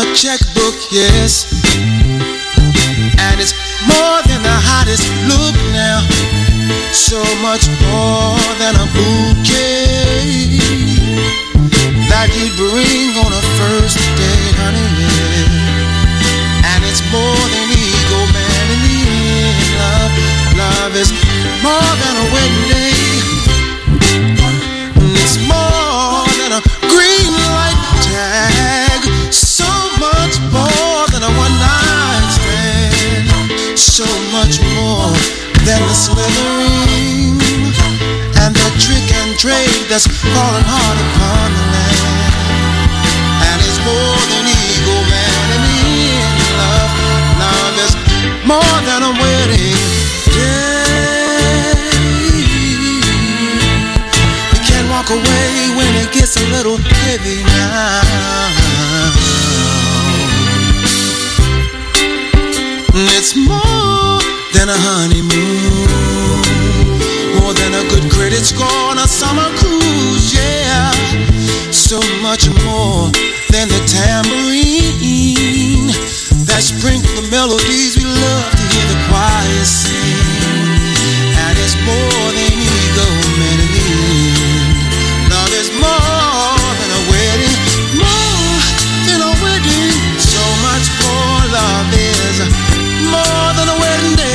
checkbook, yes. And it's more than the hottest look now. So much more than a bouquet that you'd bring on a first date, honey, yeah. And it's more than ego, man, in the end. Love is more than a wedding day. It's more than a green light tag. So much more than a one-night stand. So much more than the slithering and the trick and trade that's falling hard upon the land. And it's more than ego, man, and in love is more than a wedding day. You can't walk away when it gets a little heavy now. It's more than a honeymoon, more than a good credit score on a summer cruise, yeah. So much more than the tambourine that sprinkle the melodies we love to hear the choir sing. And it's more than ego, man, in the end. Love is more than a wedding, more than a wedding. So much more. Love is more than a wedding day.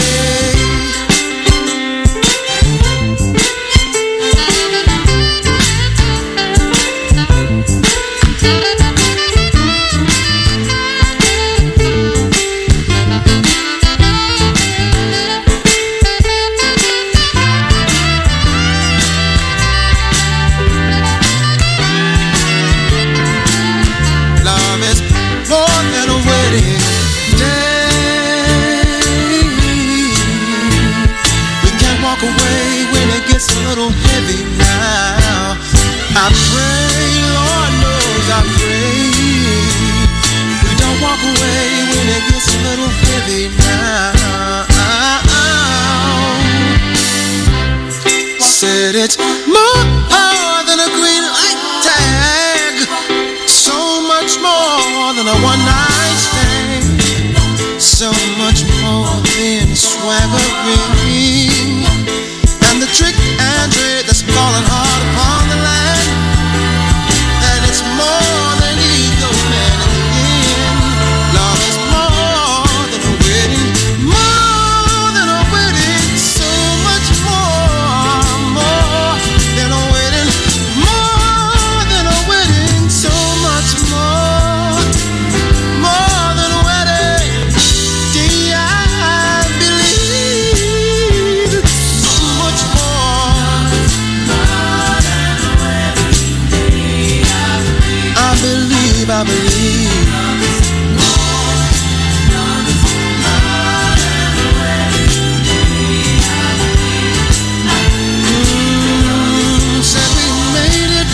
Love is more than a wedding day. We can't walk away when it gets a little heavy now. I pray, Lord knows I pray, we don't walk away when it gets a little heavy now. Said it's more than a green light tag. So much more than a one-night stand. So much more than swaggering and the trick and trade that's falling hard upon the land. And it's more than ego, man, in the end. Love is more than a wedding, more than a wedding. So much more than a wedding, more than a wedding. So much more than a wedding. I believe so much more than a wedding. I believe. Said we made it.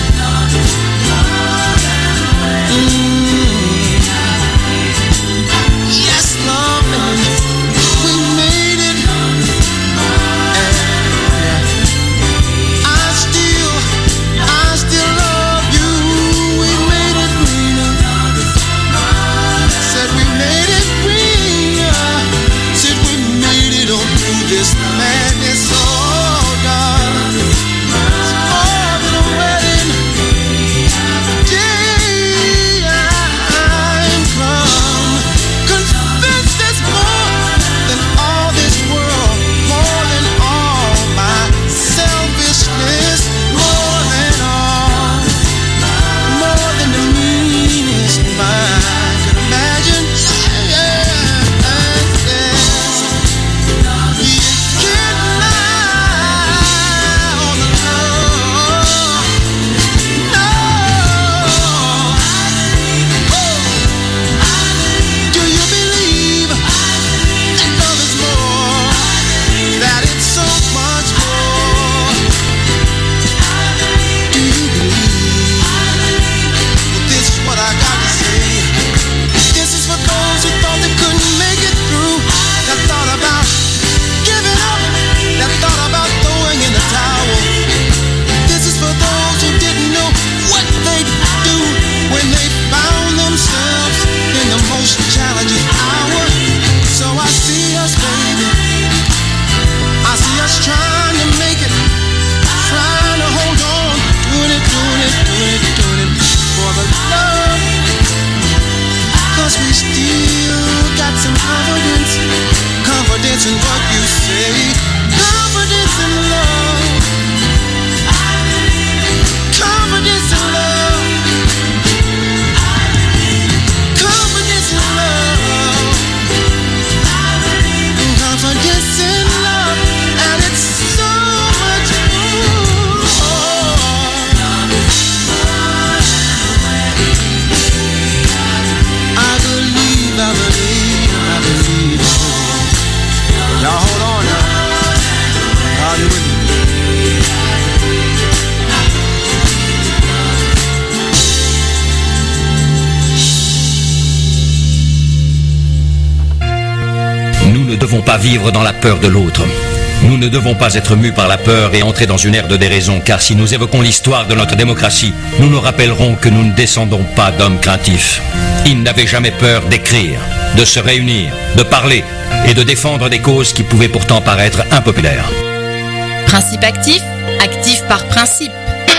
Yes, love, we made it. I still love you. We made it, Rena. pas vivre dans la peur de l'autre. Nous ne devons pas être mus par la peur et entrer dans une ère de déraison, car si nous évoquons l'histoire de notre démocratie, nous nous rappellerons que nous ne descendons pas d'hommes craintifs. Ils n'avaient jamais peur d'écrire, de se réunir, de parler et de défendre des causes qui pouvaient pourtant paraître impopulaires. Principe actif, actif par principe.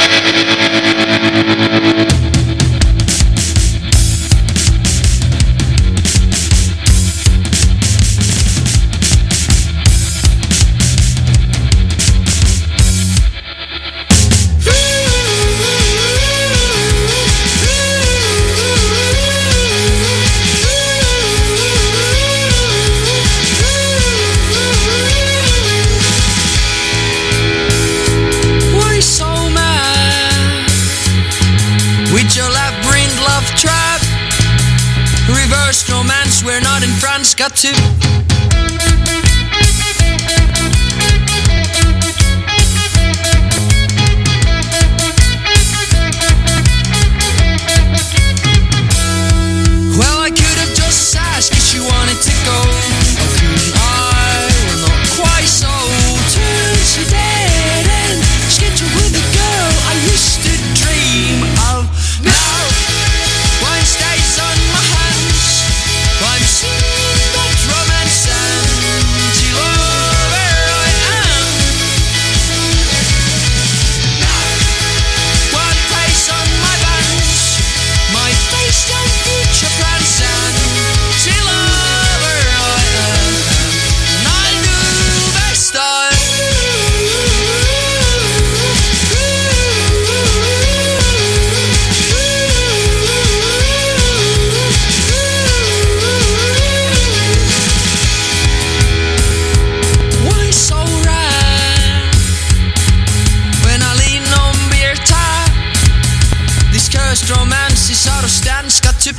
Romance, we're not in France, got to. Well, I could have just asked if she wanted to go. I was not quite so. Turns she dead and scheduled with a girl I used to dream of. Now, wine stays on my hands. I'm singing that romance and to lover I am. One place on my bands, my face and future plans and to lover I am. And I knew best why so rare when I lean on beer tap? This cursed romance is out of stance, got to.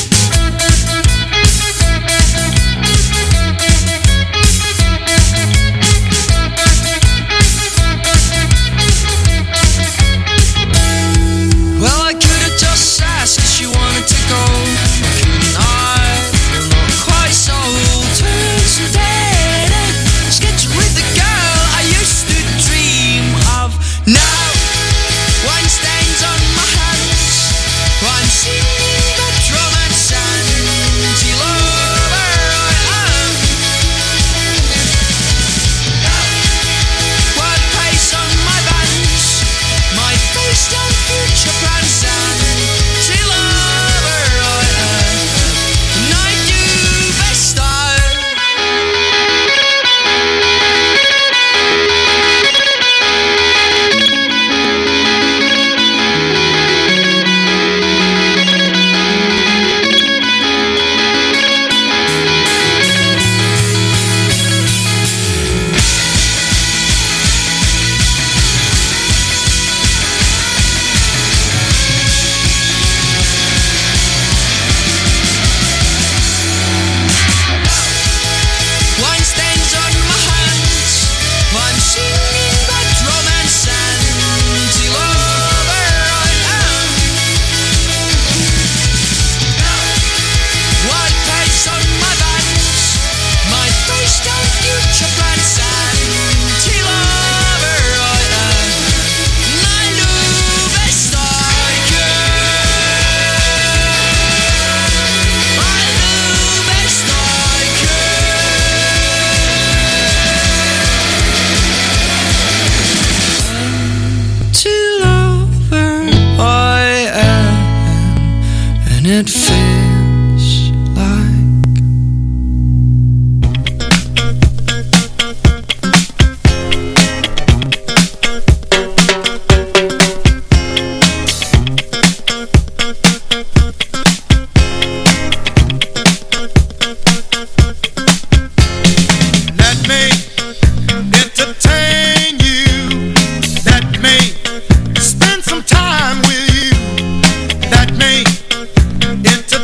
Well, I could have just asked if she wanted to go. Couldn't I? Well, not quite so. Turns to dead and scheduled with the girl I used to dream of. Now, wine stains on my hands. I'm singing that romance and to lover I am. One pace on my bands, my face and future plans and to lover I am. And I do best wine stains on my hands. I'm singing that romance and to lover I am. White pace on my bands, my face down future plans and to lover I am. And I know best I can. I know best I can. To lover I am, and it feels like Let me entertain you. Let me spend some time with you. Let me entertain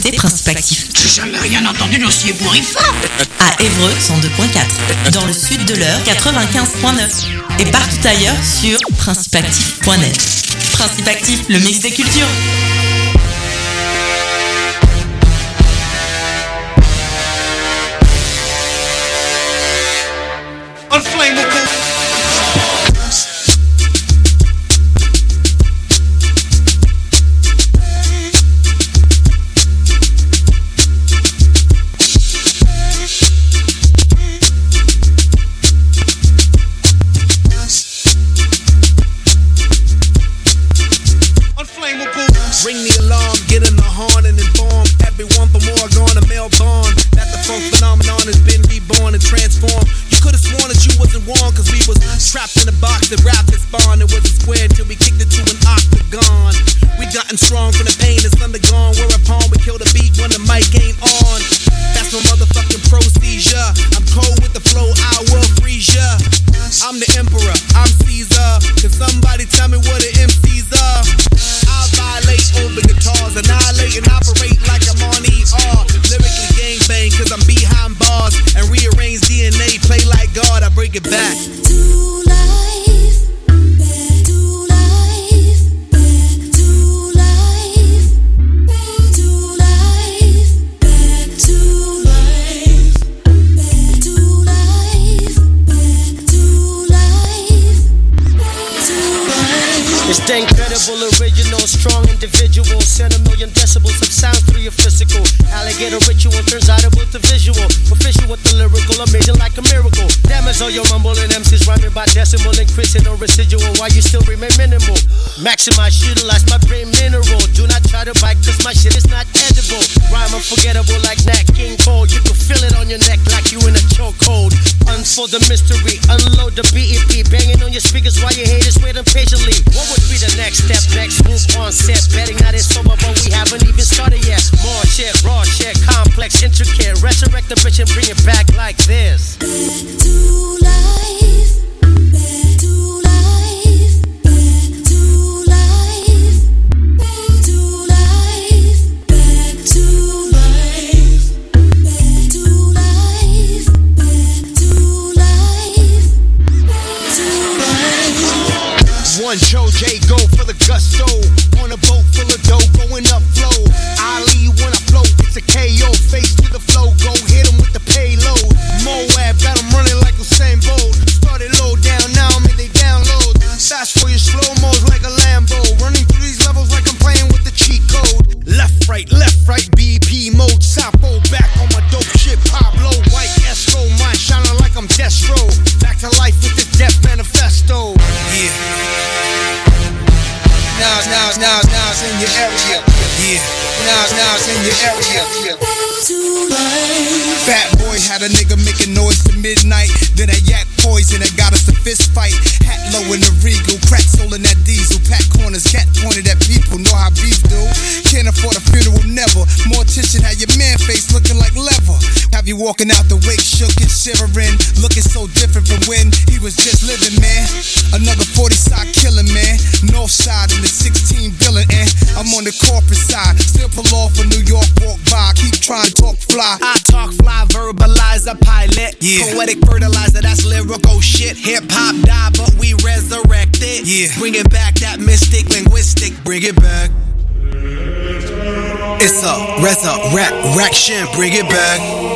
écoutez Principe Actif. J'ai jamais rien entendu d'aussi ébouriffant. À Évreux, 102.4. Dans le sud de l'Eure, 95.9. Et partout ailleurs sur principeactif.net. Principe Actif, le mix des cultures. Unflammable. Ring the alarm, get in the horn and inform everyone from Oregon to Melbourne that the funk phenomenon has been reborn and transformed. You could have sworn that you wasn't warm, cause we was trapped in a box that wrapped and spawned. It was a square till we kicked it to an octagon. We gotten strong from the pain that's undergone, whereupon we kill the beat when the mic ain't on. That's my motherfucking procedure. I'm cold with the flow, I will freeze ya. I'm the emperor, I'm Caesar. Can somebody tell me what the MCs are? I'll violate over guitars, annihilate and operate like I'm on ER. Lyrically gangbang, cause I'm behind bars. And rearrange DNA, play like God, I break it back. To life, back to life, back to life, back to life, back to life, back to life, back to life, back to life. It's the incredible, original, strong individual. Send a million decibels of sounds through your physical. Alligator ritual turns audible to visual. Official with the lyrical, amazing like a miracle. Damage all your mumbling MCs rhyming by decimal, increasing no residual while you still remain minimal. Maximize, utilize my brain mineral. Do not try to bite cause my shit is not edible. Rhyme unforgettable like Nat King Cole. You can feel it on your neck like you in a chokehold. Unfold the mystery, unload the BEP. Banging on your speakers while your haters wait impatiently. What would be the next step? Next move on set. Betting that it's over but we haven't even started yet. More shit, raw shit, complex, intricate. Resurrect the bitch and bring it back like this. Back to life, back to life, back to life, back to life, back to life, back to life, back to life, back to life. One Joe J go for the gusto. On a boat full of dough, going up flow. I lead when I float, it's a KO. Face with the flow, go hit him with the payload. Moab got him running like Usain Bolt. Started low down, now I'm in they download. Fast for your slow-mos like a Lambo. Running through these levels like I'm playing with the cheat code. Left, right, BP mode. Sapo, back on my dope shit. Pablo, white Esco, mine shining like I'm Destro. Back to life with this death manifesto. Yeah. Now it's in your area. Yeah. Now it's in your area. Fat boy had a nigga making noise to midnight. Then that yak poison that got us a fist fight. Hat low in the regal, crack soul in that diesel. Pack corners, cat pointed at people. Know how beef do. Can't afford a funeral, never. More attention, had your man face looking like leather. Have you walking out the wake, shook and shivering. Looking so different from when he was just living, man. Another 40 side killing, man. North side in the 16 billion, and I'm on the corporate side. Still pull off a New York walk by. Keep trying to talk fly. I talk fly, verbalize a pilot. Yeah. Poetic fertilizer, that's lyrical shit. Hip hop died, but we resurrected. Yeah. Bring it back, that mystic linguistic. Bring it back. It's a resurrection. Bring it back.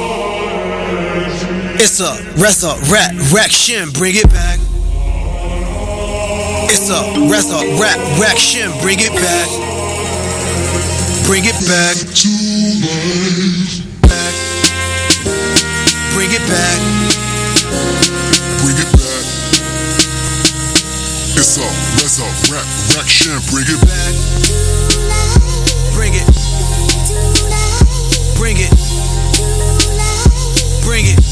It's a resurrection. Bring it back. It's a resurrection. Bring it back. Bring it back. To life. Back. Bring it back. Bring it back. It's a resurrection. Bring it back. Bring it. Bring it. Bring it.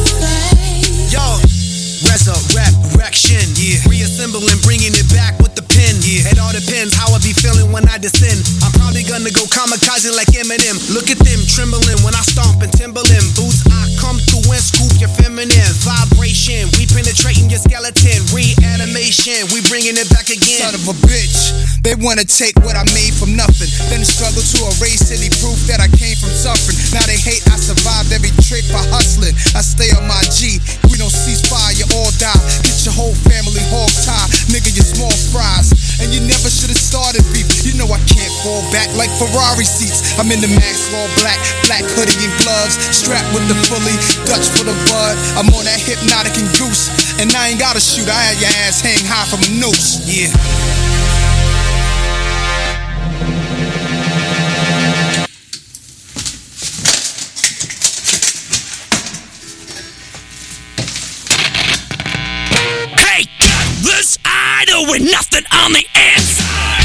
Yo, resurrection. Yeah. Reassembling, bringing it back with the pen. It all depends how I be feeling when I descend. I'm probably gonna go kamikaze like Eminem. Look at them trembling when I stomp in Timberland boots. I come through and scoop your feminine vibration. We penetrating your skeleton. Reanimation, we bringing it back again. Son of a bitch, they wanna take what I made from nothing, then struggle to erase any proof that I came from suffering. Now they hate I survived every trick for hustling. I stay on my G, we don't cease fire, you all die. Get your whole family hog tie, nigga, you small fries. And you never should've started beef. You know I can't fall back like Ferrari seats. I'm in the max, all black, black hoodie and gloves, strapped with the fully Dutch for the bud. I'm on that hypnotic and goose, and I ain't gotta shoot. I had your ass hang high from a noose. Yeah. Hey, gutless idol with nothing on the inside.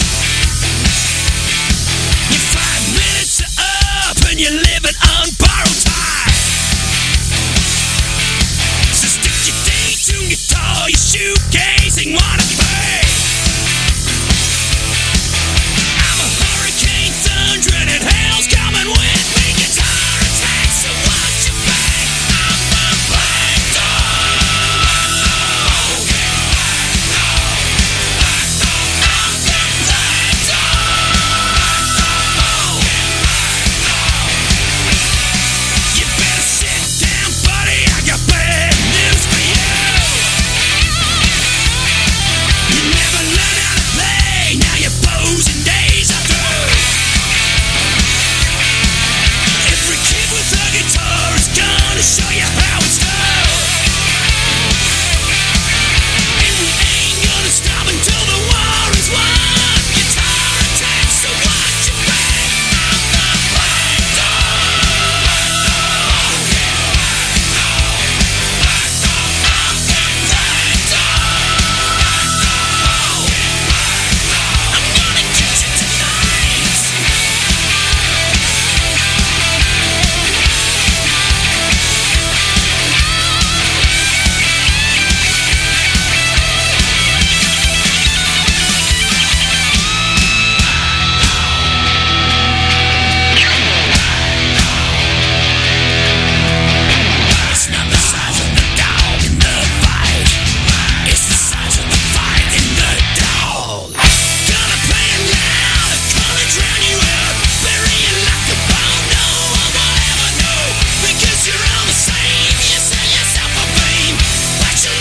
You're 5 minutes up and you're living on borrowed time. So stick your day to your toe, your shoegazing, wanna